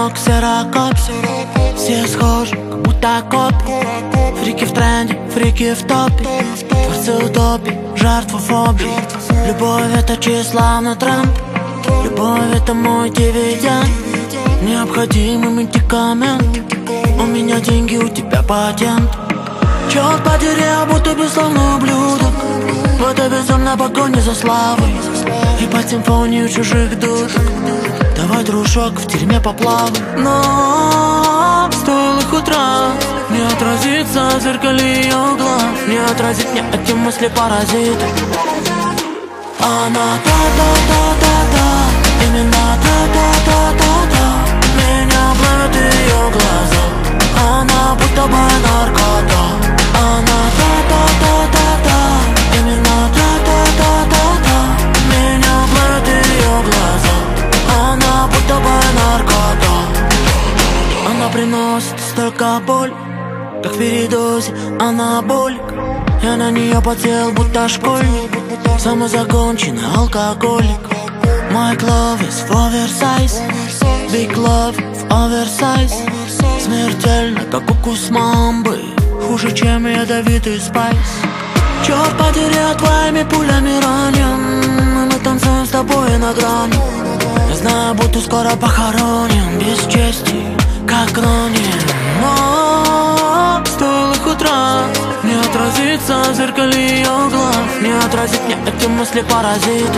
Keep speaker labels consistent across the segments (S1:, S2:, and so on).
S1: ног серокоп. Все схожи, как будто копи. Фрики в тренде, фрики в топе. Творцы утопии, жертвы фобии. Любовь — это тщеславный тренд. Любовь — это мой дивиденд. Необходимый медикамент. У меня деньги, у тебя патент. Черт подери, я будто бесславный ублюдок в этой безумной погоне за славой и под симфонию чужих дудок. Давай, дружок, в тюрьме поплавай. Но стоило хоть раз не отразиться в зеркале ее глаз, не отразить мне эти мысли паразиты. Она та-та-та-та-та, именно та-та-та-та-та. Меня плавят ее глаза, она будто бы наркота. Она та-та-та-та-та, именно та-та-та-та-та. Меня плавят ее глаза, она будто бы наркота. Она приносит столько боли, как в передозе анаболик. Я на нее подсел, будто школьник, самозаконченный алкоголик. My love is oversize, big love в оверсайз. Смертельно, как укус мамбы, хуже, чем ядовитый спайс. Черт подери, я твоими пулями ранен, мы танцуем с тобой на грани. Я знаю, будто скоро похоронен, без чести, как ранен. Но стоило хоть раз не отразиться в зеркале ее глаз, не отразить мне эти мысли паразиты.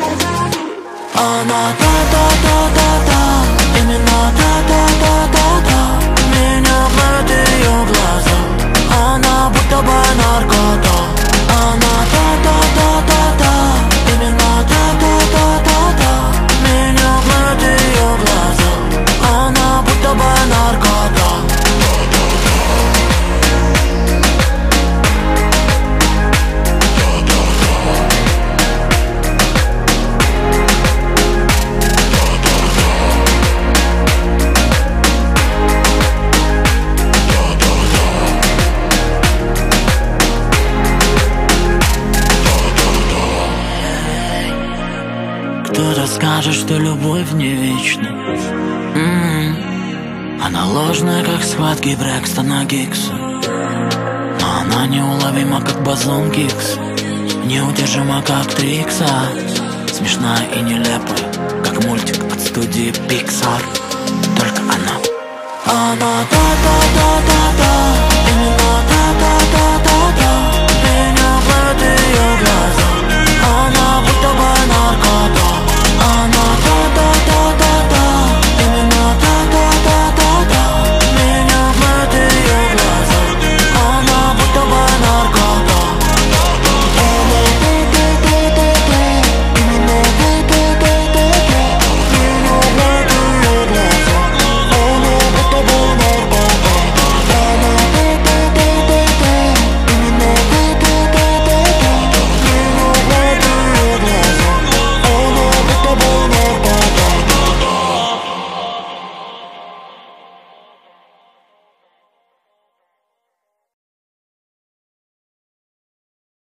S1: Она та-та-та-та-та, именно та-та-та-та-та. Меня плавят ее глаза, она будто бы наркота. Она та-та-та-та-та, именно та-та-та-та-та. Меня плавят ее глаза, она будто бы наркота. Кто-то скажет, что любовь не вечна. Она ложная, как схватки Брэкстона Гиггса. Но она неуловима, как бозон Гиггс, неудержима, как Трикса. Смешная и нелепая, как мультик от студии Pixar. Только она. Она та-та-та-та.